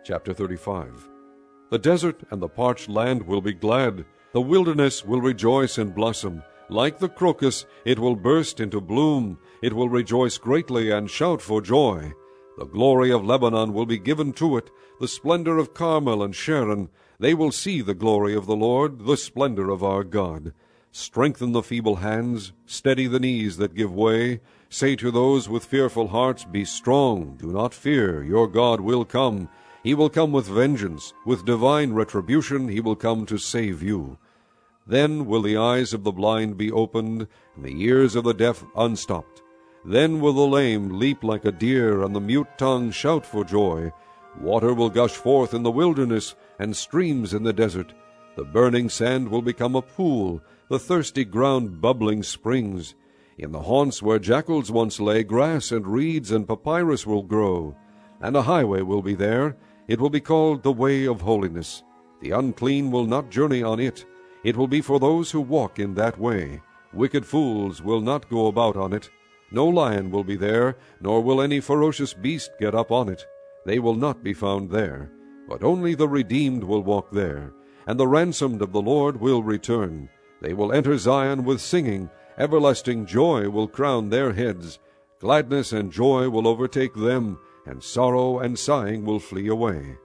Chapter 35. The desert and the parched land will be glad. The wilderness will rejoice and blossom. Like the crocus, it will burst into bloom. It will rejoice greatly and shout for joy. The glory of Lebanon will be given to it, the splendor of Carmel and Sharon. They will see the glory of the Lord, the splendor of our God. Strengthen the feeble hands, steady the knees that give way. Say to those with fearful hearts, Be strong, do not fear, your God will come. He will come with vengeance, with divine retribution he will come to save you. Then will the eyes of the blind be opened, and the ears of the deaf unstopped. Then will the lame leap like a deer, and the mute tongue shout for joy. Water will gush forth in the wilderness, and streams in the desert. The burning sand will become a pool, the thirsty ground bubbling springs. In the haunts where jackals once lay, grass and reeds and papyrus will grow. And a highway will be there. It will be called the way of holiness. The unclean will not journey on it. It will be for those who walk in that way. Wicked fools will not go about on it. No lion will be there, nor will any ferocious beast get up on it. They will not be found there. But only the redeemed will walk there, and the ransomed of the Lord will return. They will enter Zion with singing. Everlasting joy will crown their heads. Gladness and joy will overtake them, and sorrow and sighing will flee away.